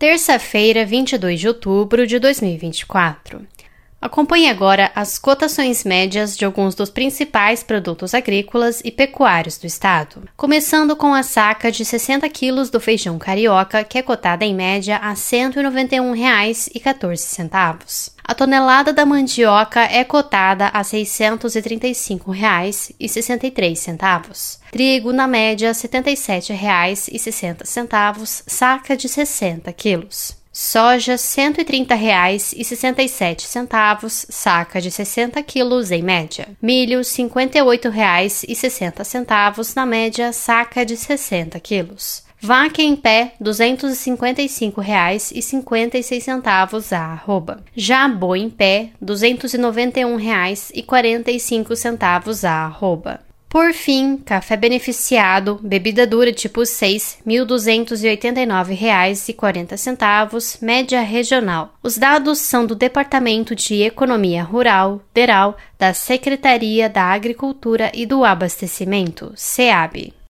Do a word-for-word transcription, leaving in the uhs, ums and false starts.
terça-feira, vinte e dois de outubro de dois mil e vinte e quatro. Acompanhe agora as cotações médias de alguns dos principais produtos agrícolas e pecuários do estado. Começando com a saca de sessenta quilos do feijão carioca, que é cotada em média a cento e noventa e um reais e quatorze centavos. A tonelada da mandioca é cotada a seiscentos e trinta e cinco reais e sessenta e três centavos. Trigo, na média, setenta e sete reais e sessenta centavos, saca de sessenta quilos. Soja, cento e trinta reais e sessenta e sete centavos, saca de sessenta quilos em média. Milho, cinquenta e oito reais e sessenta centavos, na média, saca de sessenta quilos. Vaca em pé, duzentos e cinquenta e cinco reais e cinquenta e seis centavos a arroba. Já boi em pé, duzentos e noventa e um reais e quarenta e cinco centavos a arroba. Por fim, café beneficiado, bebida dura tipo seis, mil duzentos e oitenta e nove reais e quarenta centavos, média regional. Os dados são do Departamento de Economia Rural, DERAL, da Secretaria da Agricultura e do Abastecimento, SEAB.